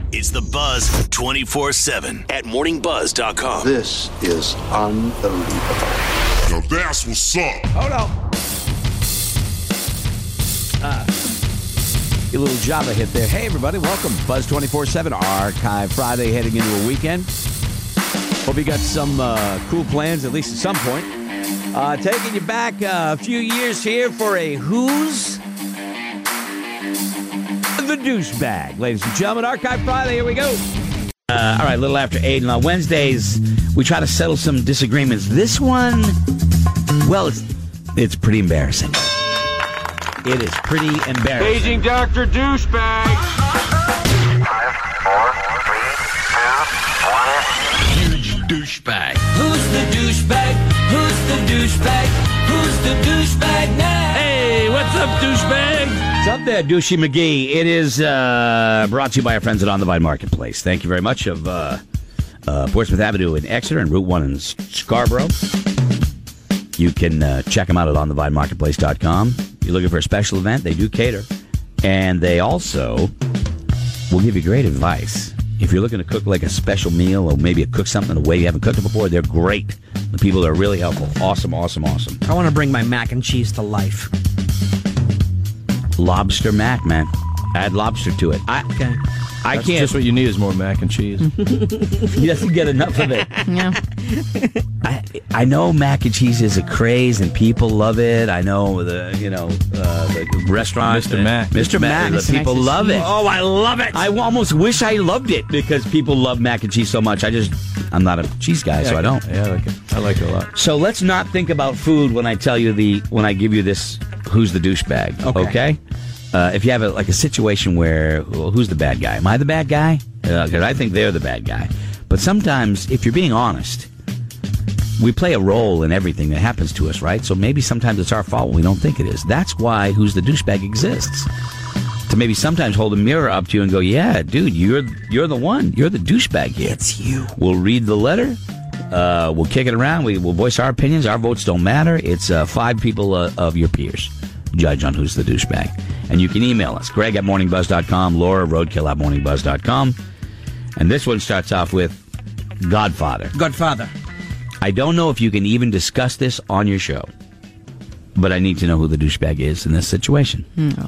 It's The Buzz 24/7 at morningbuzz.com. This is unbelievable. Now that's what's up. Hold on. A little Java hit there. Hey, everybody. Welcome. Buzz 24/7 Archive Friday heading into a weekend. Hope you got some cool plans, at least at some point. Taking you back a few years here for a Who's the Douchebag. Ladies and gentlemen, Archive Friday. Here we go. All right, a little after 8. And on Wednesdays, we try to settle some disagreements. This one, well, it's pretty embarrassing. It is pretty embarrassing. Paging Dr. Douchebag. 5, 4, 3, 2, 1. Huge douchebag. Who's the douchebag? Who's the douchebag? Who's the douchebag now? Hey, what's up, douchebag? What's up there, Douchey McGee? It is brought to you by our friends at On the Vine Marketplace. Thank you very much of Portsmouth Avenue in Exeter and Route 1 in Scarborough. You can check them out at onthevinemarketplace.com. You're looking for a special event, they do cater. And they also will give you great advice. If you're looking to cook like a special meal or maybe cook something in a way you haven't cooked it before, they're great. The people are really helpful. Awesome, awesome, awesome. I want to bring my mac and cheese to life. Lobster mac, man. Add lobster to it. I That's can't. just what you need is more mac and cheese. He doesn't get enough of it. Yeah. I know mac and cheese is a craze and people love it. I know the restaurant, Mr. Mac. Mr. Mac, the people love it. Oh, I love it. I almost wish I loved it because people love mac and cheese so much. I'm not a cheese guy, so I don't. Yeah, I like it. I like it a lot. So let's not think about food when I tell you when I give you this. Who's the douchebag? Okay. If you have a situation where who's the bad guy? Am I the bad guy? Because I think they're the bad guy. But sometimes, if you're being honest, we play a role in everything that happens to us, right? So maybe sometimes it's our fault when we don't think it is. That's why Who's the Douchebag exists. To maybe sometimes hold a mirror up to you and go, yeah, dude, you're the one. You're the douchebag here. It's you. We'll read the letter. We'll kick it around. We'll voice our opinions. Our votes don't matter. It's 5 people of your peers judge on Who's the Douchebag. And you can email us, Greg at morningbuzz.com, Laura, roadkill at morningbuzz.com. And this one starts off with Godfather. Godfather. I don't know if you can even discuss this on your show, but I need to know who the douchebag is in this situation. No.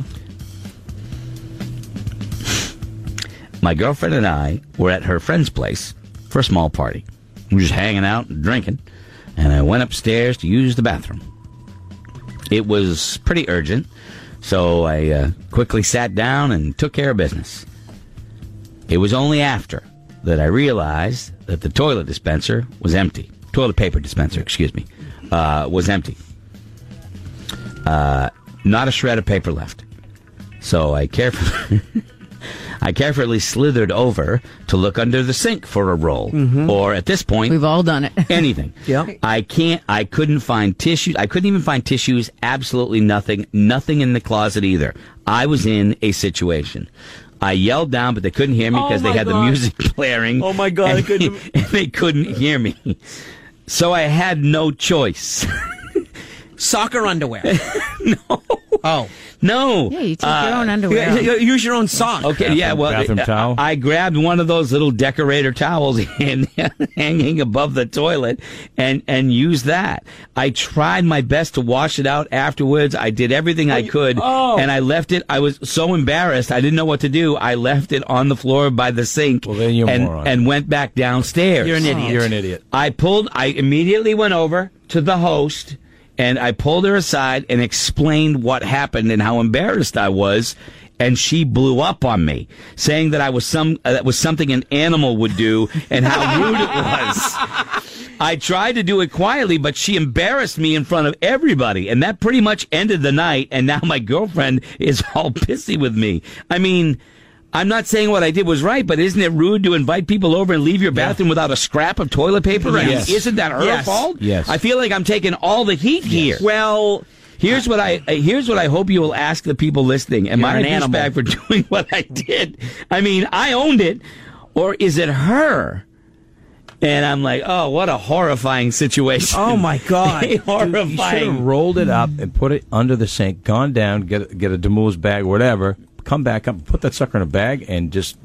My girlfriend and I were at her friend's place for a small party. We were just hanging out and drinking, and I went upstairs to use the bathroom. It was pretty urgent, so I quickly sat down and took care of business. It was only after that I realized that the toilet dispenser was empty. Toilet paper dispenser, excuse me, was empty. Not a shred of paper left. So I carefully slithered over to look under the sink for a roll. Mm-hmm. Or at this point, We've all done it. anything. Yep. I couldn't find tissues. I couldn't even find tissues. Absolutely nothing. Nothing in the closet either. I was in a situation. I yelled down, but they couldn't hear me because they had the music blaring. Oh, my God. And they couldn't hear me. So I had no choice. Soccer underwear. No. Oh. No. Yeah, you take your own underwear. Use your own sock. Okay, yeah, well, bathroom towel? I grabbed one of those little decorator towels hanging above the toilet and used that. I tried my best to wash it out afterwards. I did everything I could, and I left it. I was so embarrassed. I didn't know what to do. I left it on the floor by the sink. Well, then you're a moron. And went back downstairs. You're an idiot. You're an idiot. I immediately went over to the host, and I pulled her aside and explained what happened and how embarrassed I was. And she blew up on me, saying that that was something an animal would do and how rude it was. I tried to do it quietly, but she embarrassed me in front of everybody. And that pretty much ended the night. And now my girlfriend is all pissy with me. I mean, I'm not saying what I did was right, but isn't it rude to invite people over and leave your bathroom without a scrap of toilet paper? Right. I mean, Yes. isn't that her Yes. fault? Yes. I feel like I'm taking all the heat here. Well, Here's what I hope you will ask the people listening. Am You're I an a animal. douchebag for doing what I did? I mean, I owned it, or is it her? And I'm like, oh, what a horrifying situation. oh my God. A You should have horrifying. rolled it up and put it under the sink, gone down, get a Demoulas bag, whatever, come back up, put that sucker in a bag, and just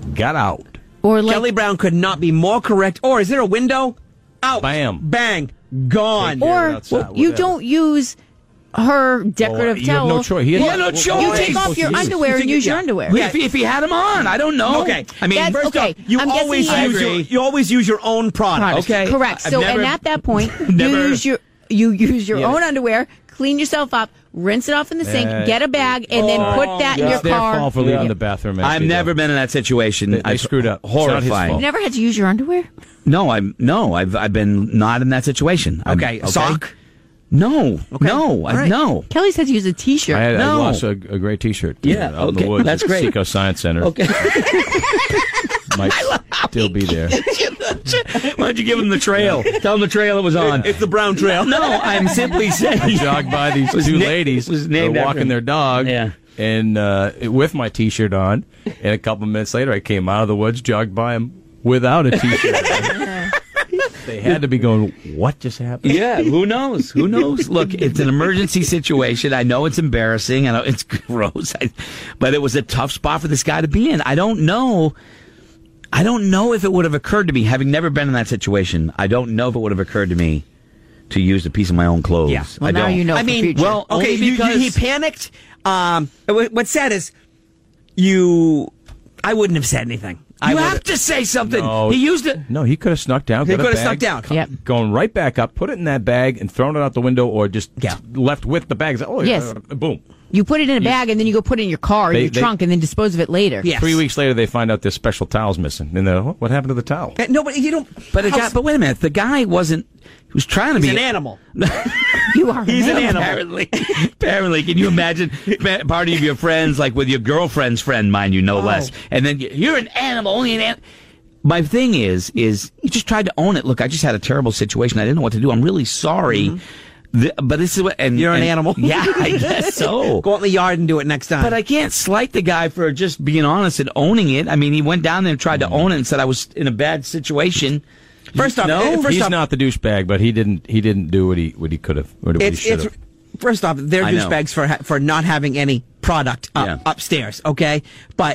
got out. Or like, Kelly Brown could not be more correct. Or is there a window? Out. Bam. Bang. Gone. Take care or of it outside, you whatever. don't use her decorative You have towel. no choice. He had no choice. You take off your underwear and use your underwear. If he had him on, I don't know. Okay. I mean, That's- first okay. off, You I'm guessing always he- use you always use your own product. Okay. Correct. I've So, never- and at that point, never- you use your own underwear, clean yourself up, rinse it off in the sink, get a bag, and then put that in your It's their car. fault for leaving the bathroom empty. I've never been in that situation. They screwed up. It's not his Horrifying. fault. You never had to use your underwear? No, I've been not in that situation. Okay. Sock. No. No. right. No. Kelly's had to use a T-shirt. I No. lost a great T-shirt. Yeah, out in okay, the woods that's at great. Seco Science Center. Okay. Might still be there. Why don't you give him the trail? Tell him the trail it was on. It's the brown trail. No, I'm simply saying. I jogged by these Was two na- ladies. was They're named after walking him. their dog. Yeah. And with my T-shirt on, and a couple minutes later, I came out of the woods, jogged by them without a T-shirt. They had to be going, what just happened? Yeah, who knows? Who knows? Look, it's an emergency situation. I know it's embarrassing. I know it's gross. But it was a tough spot for this guy to be in. I don't know if it would have occurred to me, having never been in that situation. I don't know if it would have occurred to me to use a piece of my own clothes. Yeah. Well, I now don't. you know. I for mean, future. well, okay, only because he panicked. What's sad is I wouldn't have said anything. you have to say something. No. He used it. No, he could have snuck down. He got a could have bag, snuck down. Yep. Going right back up, put it in that bag, and thrown it out the window, or just Yeah. left with the bags. Oh, Yes. boom. You put it in a bag and then you go put it in your car, in They- your they- trunk, and then dispose of it later. Yes. 3 weeks later, they find out their special towel's missing. And they're, what happened to the towel? No, but you don't. But but wait a minute. The guy wasn't. He was trying to He's be an animal. You are. He's an animal. Apparently, can you imagine party of your friends, like with your girlfriend's friend, mind you, no less, and then you're an animal, only an animal. My thing is you just tried to own it. Look, I just had a terrible situation. I didn't know what to do. I'm really sorry. But this is what. And You're an animal. Yeah, I guess so. Go out in the yard and do it next time. But I can't slight the guy for just being honest and owning it. I mean, he went down there and tried to own it and said I was in a bad situation. First off, He's not the douchebag, but he didn't do what he could have, or what he should have. First off, they're I know. douchebags for not having any product Yeah. upstairs. Okay, but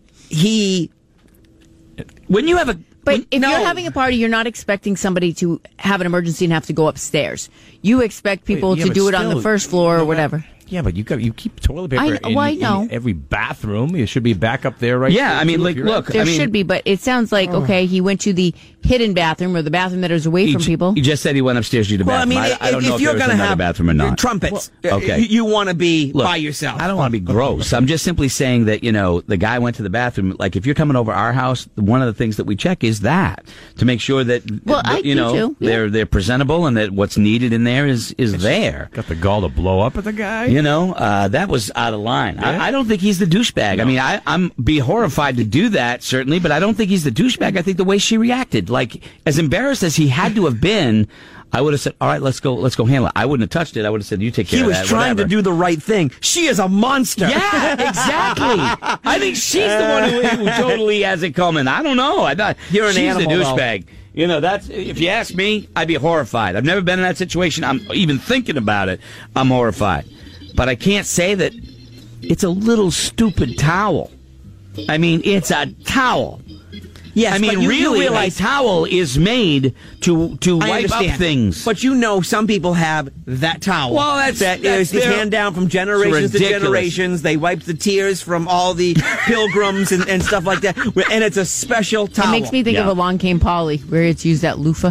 When you have a. But if No. you're having a party, you're not expecting somebody to have an emergency and have to go upstairs. You expect people Yeah, to but do it on the still, first floor or whatever. Yeah, but you keep toilet paper I in know. every bathroom. You should be back up there, right? Yeah, there, I mean, too, like, if you're- look. There I mean, should be, but it sounds like, okay, he went to the hidden bathroom or the bathroom that is away from people. You just said he went upstairs to use the well, I bathroom. mean, I don't know if you're there was going to another have bathroom or not. trumpets, okay. you want to be Look, by yourself. I don't want to be gross. I'm just simply saying that, the guy went to the bathroom. Like, if you're coming over our house, one of the things that we check is that to make sure that, Well, I do too. Yeah. they're presentable and that what's needed in there is there. Got the gall to blow up at the guy. That was out of line. I don't think he's the douchebag. I mean, I'm be horrified to do that, certainly, but I don't think he's the douchebag. I think the way she reacted, like, as embarrassed as he had to have been, I would have said, all right, let's go handle it. I wouldn't have touched it. I would have said, you take care He of was that. trying whatever. to do the right thing. She is a monster. Yeah, exactly. I think she's the one who totally has it coming. I don't know. I thought You're an she's animal, the though. douchebag. That's if you ask me, I'd be horrified. I've never been in that situation. I'm even thinking about it. I'm horrified, but I can't say that it's a little stupid towel. I mean, it's a towel. Yes, I mean, but you really, realize a towel is made to I wipe up understand. things. But some people have that towel. Well, that's is their- handed down from generations to ridiculous. generations. They wipe the tears from all the pilgrims and stuff like that. And it's a special towel. It makes me think Yeah. of Along Came Polly, where it's used at loofah.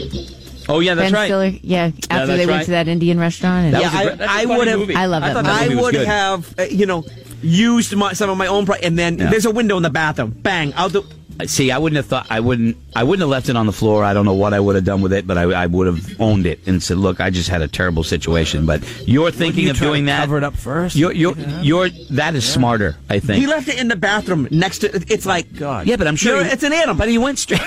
Oh yeah, that's Ben right. Stiller, yeah, after that's they went right. to that Indian restaurant. And That Yeah, was a great- that's a I funny would have. movie. I love that thought movie. I movie was would good. have, used some of my own, and then there's a window in the bathroom. Bang out the. See, I wouldn't have thought. I wouldn't have left it on the floor. I don't know what I would have done with it, but I would have owned it and said, "Look, I just had a terrible situation." But you're thinking of doing that. Cover it up first. You're that is smarter. I think. He left it in the bathroom next to. It's like God. Yeah, but I'm sure it's an animal. But he went straight.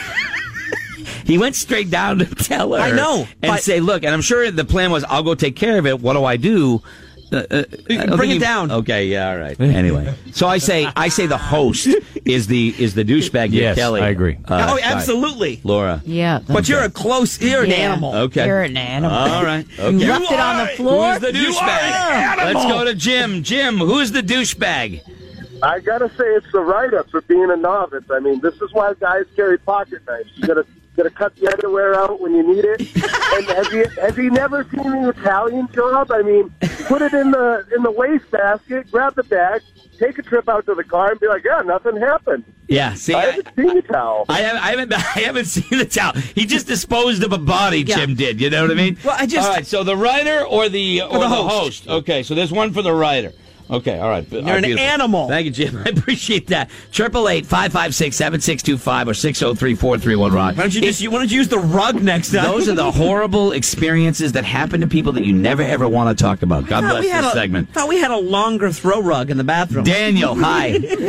He went straight down to tell her. I know, and but- say, "Look," and I'm sure the plan was, "I'll go take care of it. What do I do?" I don't Bring think it down. Okay, yeah, all right. Anyway, so I say the host is the douchebag. Yes, Kelly. I agree. Oh, Guy. absolutely. Laura. yeah, But you're an Yeah. animal. Okay. You're an animal. All right. You Okay. left it on the floor. Who's the douchebag? Let's go to Jim. Jim, who's the douchebag? I gotta say it's the write-up for being a novice. I mean, this is why guys carry pocket knives. You gotta cut the underwear out when you need it. And have you never seen the Italian job? I mean, put it in the wastebasket, grab the bag, take a trip out to the car, and be like, yeah, nothing happened. Yeah, see, I haven't seen the towel. I haven't seen the towel. He just disposed of a body. Jim did. You know what I mean? Well, all right. So the writer or the host. Okay, so there's one for the writer. Okay, all right. You're an animal. Thank you, Jim. I appreciate that. 888-556-7625 or 603-431-ROCK. Why don't you use the rug next time? Those are the horrible experiences that happen to people that you never ever want to talk about. God bless this segment. I thought we had a longer throw rug in the bathroom. Daniel, hi.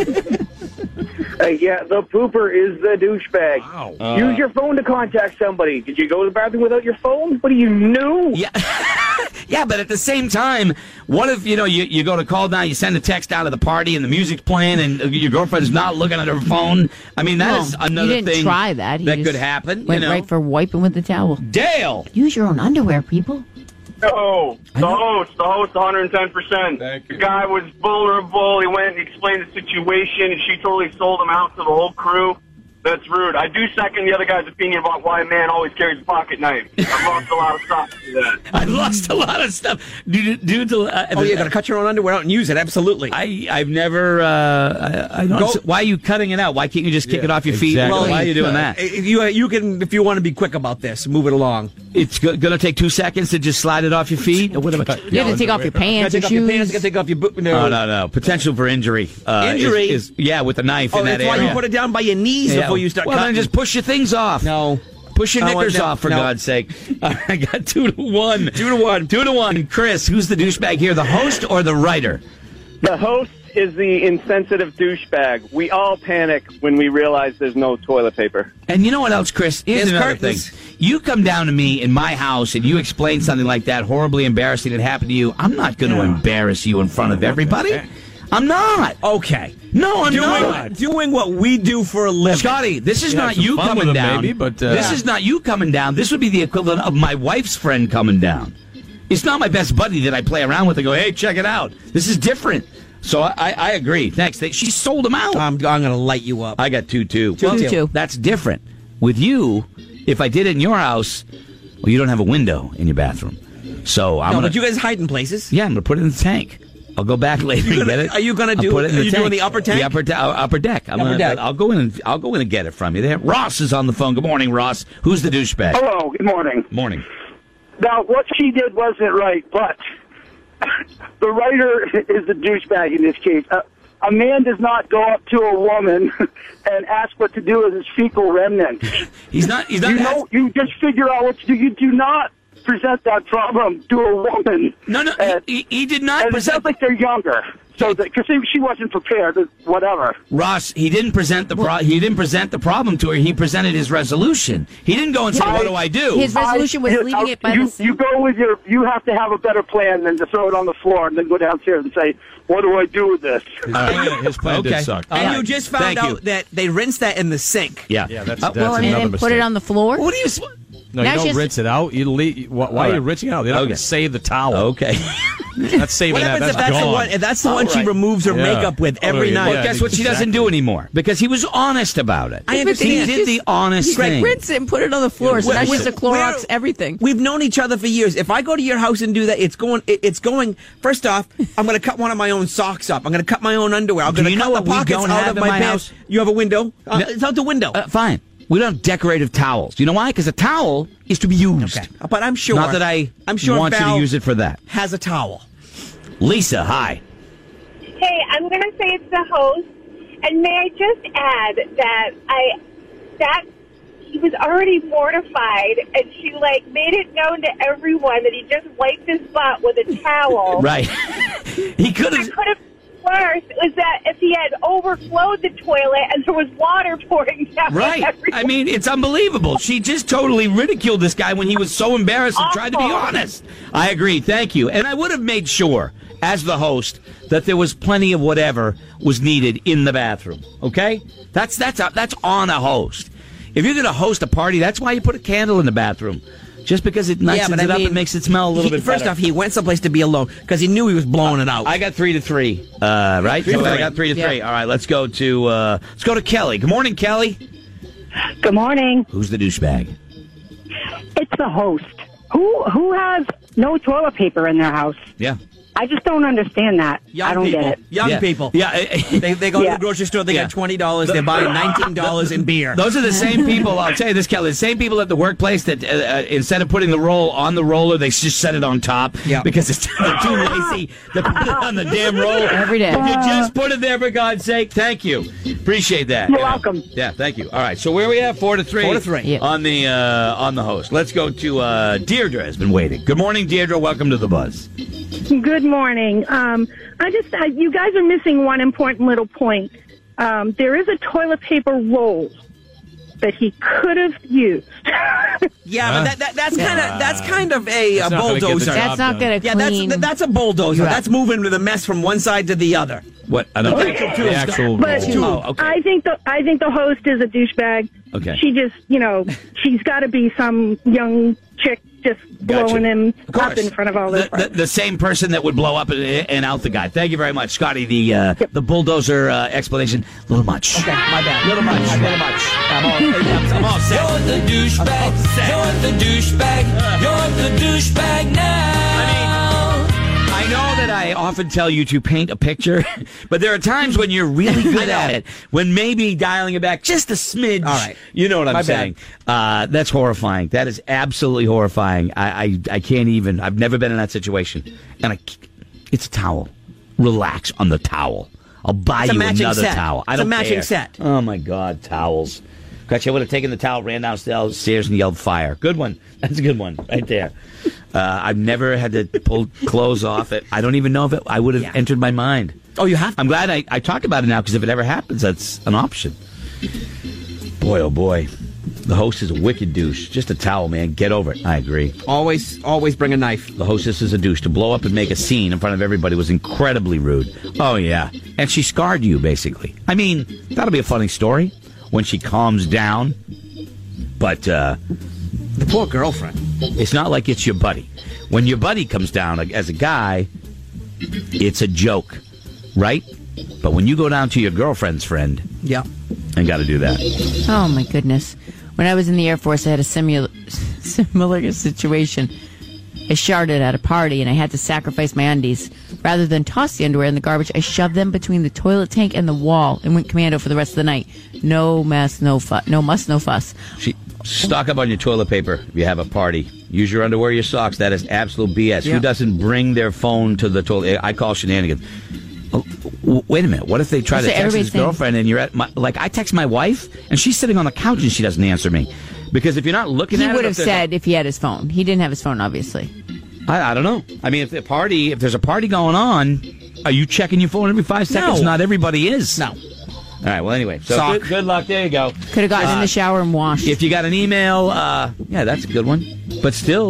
Yeah, the pooper is the douchebag. Wow. Use your phone to contact somebody. Did you go to the bathroom without your phone? What are you, new? Yeah. Yeah, but at the same time, what if, you go to call down, you send a text out of the party and the music's playing and your girlfriend's not looking at her phone? I mean, that is another thing. He didn't try that. That could happen. Went right for wiping with the towel. Dale! Use your own underwear, people. No, the host, 110%. Thank you. The guy was vulnerable. He went and explained the situation, and she totally sold him out to the whole crew. That's rude. I do second the other guy's opinion about why a man always carries a pocket knife. I've lost a lot of stuff to that. I've lost a lot of stuff. You're going to cut your own underwear out and use it. Absolutely. I've never... I don't. Why are you cutting it out? Why can't you just kick it off your feet? Exactly. Well, why are you doing that? You can, if you want to be quick about this, move it along. It's going to take 2 seconds to just slide it off your feet? Or what about, you have to take off your pants and shoes. You got to take off your boot. No. Potential for injury. Injury? Is with a knife in that area. That's why you put it down by your knees before you start cutting. Then just push your things off. No. Push your knickers off, for God's sake. I got 2-1. 2-1. 2-1. Chris, who's the douchebag here, the host or the writer? The host is the insensitive douchebag. We all panic when we realize there's no toilet paper. And you know what else, Chris? Here's another curtains. thing. You come down to me in my house and you explain something like that, horribly embarrassing that happened to you. I'm not going to embarrass you in front of everybody. I'm not. Okay. No, I'm not. Doing what we do for a living. Scotty, this is not you coming down. Maybe, but, this is not you coming down. This would be the equivalent of my wife's friend coming down. It's not my best buddy that I play around with and go, hey, check it out. This is different. So I agree. Thanks. She sold him out. I'm going to light you up. I got 2-2. 2-2. That's different. With you, if I did it in your house, well, you don't have a window in your bathroom. So I'm but you guys hide in places. Yeah, I'm going to put it in the tank. I'll go back later and get it. Are you going to do put it in the tank. doing the upper tank? The upper deck. I'll go in and get it from you. There. Ross is on the phone. Good morning, Ross. Who's the douchebag? Hello. Good morning. Morning. Now, what she did wasn't right, but the writer is the douchebag in this case. A man does not go up to a woman and ask what to do with his fecal remnants. He's not. You just figure out what to do. You do not present that problem to a woman. No. He did not. And it sounds like they're younger. So, because she wasn't prepared, whatever. Ross, he didn't present the problem to her. He presented his resolution. He didn't go and say, "What do I do?" His resolution was leaving it by the sink. You go with you have to have a better plan than to throw it on the floor and then go downstairs and say, "What do I do with this?" His plan did suck. And you just found out that they rinsed that in the sink. Yeah, that's and another then mistake. put it on the floor. What do you? No, you don't rinse it out. You leave. Why are you rinsing it out? They're not going to save the towel. Okay. That's saving that. That's gone. That's the one she removes her makeup with every night. Well, guess what she doesn't do anymore? Because he was honest about it. I understand. He did the honest thing. Rinse it and put it on the floor. So now she's to Clorox everything. We've known each other for years. If I go to your house and do that, it's going. First off, I'm going to cut one of my own socks up. I'm going to cut my own underwear. I'm going to cut the pockets out of my pants. You have a window? It's out the window. Fine. We don't have decorative towels. You know why? Because a towel is to be used. Okay. But I'm sure. Not that I'm sure want Val you to use it for that. Has a towel. Lisa, hi. Hey, I'm going to say it's the host. And may I just add that he was already mortified, and she made it known to everyone that he just wiped his butt with a towel. Right. He could have. Worse was that if he had overflowed the toilet and there was water pouring down. Right. Everywhere. I mean, it's unbelievable. She just totally ridiculed this guy when he was so embarrassed and tried to be honest. I agree. Thank you. And I would have made sure, as the host, that there was plenty of whatever was needed in the bathroom. Okay? That's on a host. If you're going to host a party, that's why you put a candle in the bathroom. Just because it nicens it up and makes it smell a little bit better. First off, he went someplace to be alone because he knew he was blowing it out. I got 3-3, right? So I got 3-3. All right, let's go to Kelly. Good morning, Kelly. Good morning. Who's the douchebag? It's the host. Who has no toilet paper in their house? Yeah. I just don't understand that. I don't get it. Young people. Yeah. They go to the grocery store, they get $20, they buy $19 in beer. Those are the same people, I'll tell you this, Kelly, the same people at the workplace that instead of putting the roll on the roller, they just set it on top because they're too lazy to put it on the damn roll. Every day. If you just put it there, for God's sake, thank you. Appreciate that. You're welcome. Yeah, thank you. All right, so where are we at? 4-3. 4-3. On the host. Let's go to Deirdre has been waiting. Good morning, Deirdre. Welcome to the Buzz. Good morning. You guys are missing one important little point. There is a toilet paper roll that he could have used. But that's kind of a bulldozer. That's not going to clean. That's a bulldozer. That's moving the mess from one side to the other. What? I don't think the actual. But I think the host is a douchebag. Okay. She just, she's got to be some young chick just blowing him up in front of all this. The same person that would blow up and out the guy. Thank you very much, Scotty. The bulldozer explanation, a little much. Okay, my bad. Little much. I'm all set. You're the douchebag. You're the douchebag. You're the douchebag now. I know that I often tell you to paint a picture, but there are times when you're really good at it. When maybe dialing it back just a smidge. All right. You know what I'm saying. That's horrifying. That is absolutely horrifying. I can't even. I've never been in that situation. And it's a towel. Relax on the towel. I'll buy you another towel. It's a matching set. Oh, my God. Towels. Gotcha. I would have taken the towel, ran downstairs, and yelled fire. Good one. That's a good one right there. I've never had to pull clothes off. I don't even know if I would have entered my mind. Oh, you have? I'm glad I talk about it now because if it ever happens, that's an option. Boy, oh boy. The host is a wicked douche. Just a towel, man. Get over it. I agree. Always bring a knife. The hostess is a douche. To blow up and make a scene in front of everybody was incredibly rude. Oh, yeah. And she scarred you, basically. I mean, that'll be a funny story when she calms down. But the poor girlfriend. It's not like it's your buddy. When your buddy comes down as a guy, it's a joke, right? But when you go down to your girlfriend's friend, I got to do that. Oh, my goodness. When I was in the Air Force, I had a similar situation. I sharded at a party, and I had to sacrifice my undies. Rather than toss the underwear in the garbage, I shoved them between the toilet tank and the wall and went commando for the rest of the night. No mess, no fuss. No muss, no fuss. Stock up on your toilet paper if you have a party. Use your underwear, your socks. That is absolute BS. Yeah. Who doesn't bring their phone to the toilet? I call shenanigans. Oh, wait a minute. What if they try to text his girlfriend and you're at I text my wife and she's sitting on the couch and she doesn't answer me? Because if you're not looking at it... He would have said if he had his phone. He didn't have his phone, obviously. I don't know. I mean, if there's a party going on, are you checking your phone every 5 seconds? No. Not everybody is. No. All right, well, anyway. So good luck. There you go. Could have gotten in the shower and washed. If you got an email, that's a good one. But still,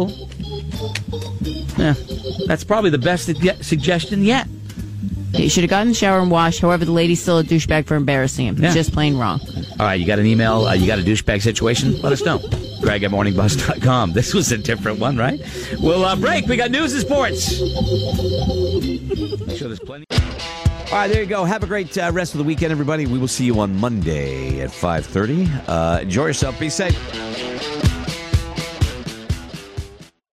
that's probably the best suggestion yet. You should have gotten in the shower and washed. However, the lady's still a douchebag for embarrassing him. Yeah. Just plain wrong. All right, you got an email, you got a douchebag situation? Let us know. Greg at morningbuzz.com. This was a different one, right? We'll break. We got news and sports. Make sure there's plenty. All right, there you go. Have a great rest of the weekend, everybody. We will see you on Monday at 5:30. Enjoy yourself. Be safe.